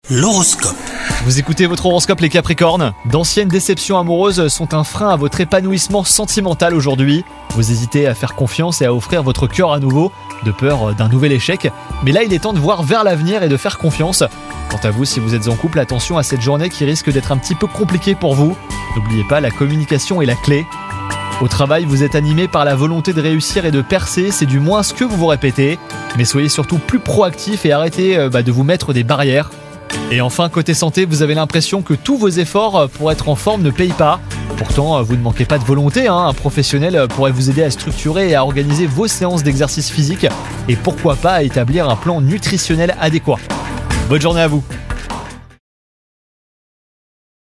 L'horoscope. Vous écoutez votre horoscope les Capricornes. D'anciennes déceptions amoureuses sont un frein à votre épanouissement sentimental aujourd'hui. Vous hésitez à faire confiance et à offrir votre cœur à nouveau, de peur d'un nouvel échec. Mais là, il est temps de voir vers l'avenir et de faire confiance. Quant à vous, si vous êtes en couple, attention à cette journée qui risque d'être un petit peu compliquée pour vous. N'oubliez pas, la communication est la clé. Au travail, vous êtes animé par la volonté de réussir et de percer, c'est du moins ce que vous vous répétez. Mais soyez surtout plus proactif et arrêtez de vous mettre des barrières. Et enfin, côté santé, vous avez l'impression que tous vos efforts pour être en forme ne payent pas. Pourtant, vous ne manquez pas de volonté, un professionnel pourrait vous aider à structurer et à organiser vos séances d'exercice physique et pourquoi pas à établir un plan nutritionnel adéquat. Bonne journée à vous.